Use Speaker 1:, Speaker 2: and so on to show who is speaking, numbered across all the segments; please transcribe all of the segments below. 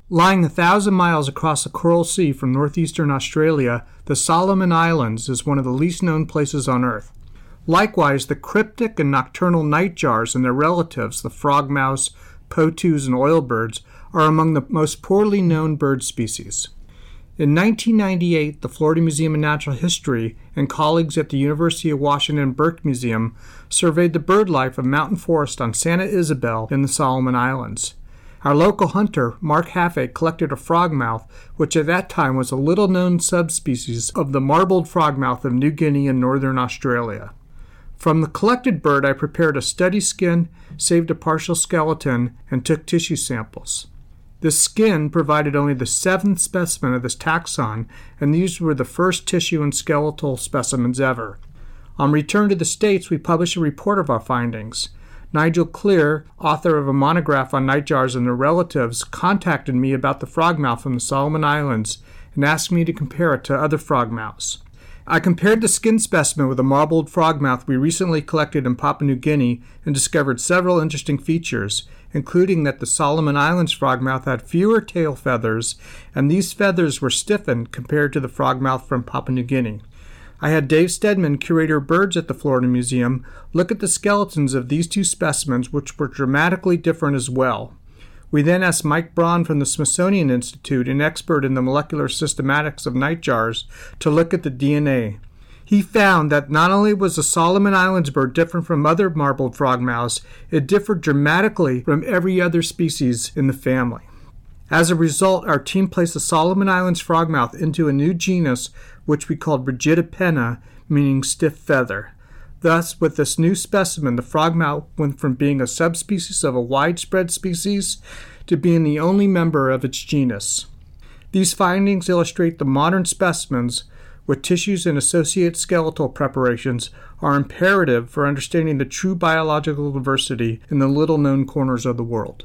Speaker 1: Lying 1,000 miles across the Coral Sea from northeastern Australia, the Solomon Islands is one of the least known places on Earth. Likewise, the cryptic and nocturnal nightjars and their relatives, the frogmouse, potoos, and oilbirds, are among the most poorly known bird species. In 1998, the Florida Museum of Natural History and colleagues at the University of Washington Burke Museum surveyed the bird life of mountain forest on Santa Isabel in the Solomon Islands. Our local hunter, Mark Haffey, collected a frogmouth, which at that time was a little-known subspecies of the marbled frogmouth of New Guinea and northern Australia. From the collected bird, I prepared a study skin, saved a partial skeleton, and took tissue samples. This skin provided only the 7th specimen of this taxon, and these were the first tissue and skeletal specimens ever. On return to the States, we published a report of our findings. Nigel Clear, author of a monograph on nightjars and their relatives, contacted me about the frogmouth from the Solomon Islands and asked me to compare it to other frogmouths. I compared the skin specimen with a marbled frogmouth we recently collected in Papua New Guinea and discovered several interesting features, including that the Solomon Islands frogmouth had fewer tail feathers, and these feathers were stiffened compared to the frogmouth from Papua New Guinea. I had Dave Stedman, curator of birds at the Florida Museum, look at the skeletons of these two specimens, which were dramatically different as well. We then asked Mike Braun from the Smithsonian Institute, an expert in the molecular systematics of nightjars, to look at the DNA. He found that not only was the Solomon Islands bird different from other marbled frogmouths, it differed dramatically from every other species in the family. As a result, our team placed the Solomon Islands frogmouth into a new genus, which we called Brigidopenna, meaning stiff feather. Thus, with this new specimen, the frogmouth went from being a subspecies of a widespread species to being the only member of its genus. These findings illustrate the modern specimens, with tissues and associated skeletal preparations, are imperative for understanding the true biological diversity in the little-known corners of the world.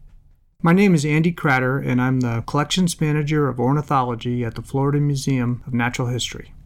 Speaker 1: My name is Andy Cratter, and I'm the Collections Manager of Ornithology at the Florida Museum of Natural History.